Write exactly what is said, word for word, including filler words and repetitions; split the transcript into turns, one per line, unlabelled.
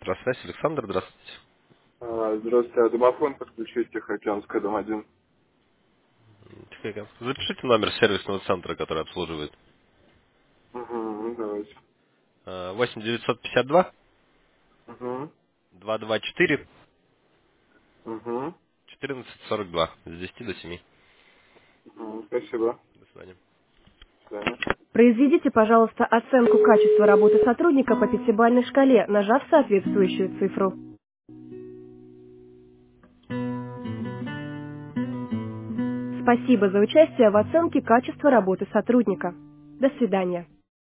Здравствуйте, Александр, здравствуйте.
А, Здравствуйте, а домофон подключить Тихоокеанская, дом один.
Тихоокеанск. Запишите номер сервисного центра, который обслуживает.
Угу, ну давайте.
Э, восемь девятьсот пятьдесят два
Угу,
двести двадцать четыре
угу,
четырнадцать сорок два с десяти до семи.
угу, спасибо.
До свидания.
До свидания.
Произведите, пожалуйста, оценку качества работы сотрудника по пятибалльной шкале, нажав соответствующую цифру. Спасибо за участие в оценке качества работы сотрудника. До свидания.